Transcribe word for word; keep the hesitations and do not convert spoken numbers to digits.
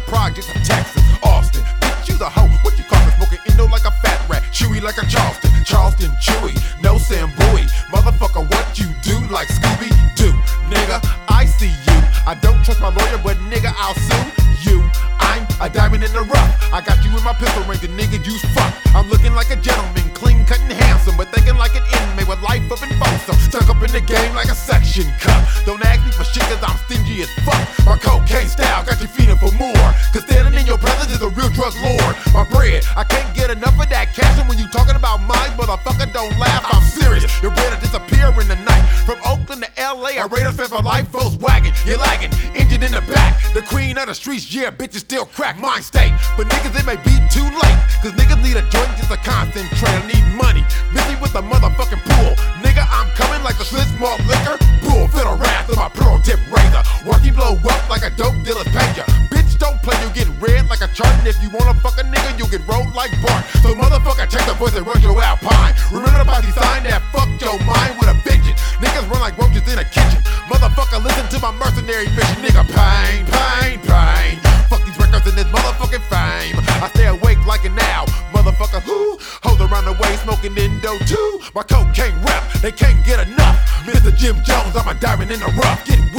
projects of Texas, Austin. Bitch, you the hoe, what you call me? Smoking Indo like a fat rat, chewy like a Charleston. Charleston chewy, no Samboy. Motherfucker, what you do like Scooby-Doo? Nigga, I see you. I don't trust my lawyer, but nigga, I'll sue you. I'm a diamond in the rough. I got you in my pistol ring, the nigga you fuck. I'm looking like a gentleman, clean cut and handsome, but thinking like an inmate with life up in Folsom. Stuck up in the game like a section cup. Don't ask me for shit cause I'm stingy as fuck. My cocaine style got you feeling for more, cause standing in your presence is a real drug lord. My bread, I can't get enough of that cash, and when you talking about mine, motherfucker, don't laugh, I'm serious. Your bread will disappear in the night. From Oakland to L A, a Raiders fan for life, Volkswagen. You're lagging, engine in the back. The queen of the streets, yeah, bitches still crack mind state. But niggas, it may be too late, cause niggas need a joint just to concentrate. I need money, busy with the motherfucking pool. Nigga, I'm coming like a Swiss malt liquor. Bull, feel the wrath of my pearl tip razor. Working blow up like a dope dealer's pager. Bitch, don't play, you get red like a chart. And if you wanna fuck a nigga, you'll get rolled like Bart. So motherfucker, check the voice and run your Alpine. Remember the posse sign that fucked your mind with a vengeance. Niggas run like roaches in a kitchen. Motherfucker, listen to my mercenary mission. Nigga, pain, pain, pain. Fuck these records and this motherfucking fame. I stay awake like an owl. Motherfucker, who? Hold around the way, smoking Indo too. My cocaine rap, they can't get enough. Mister Jim Jones, I'm a diamond in the rough. Get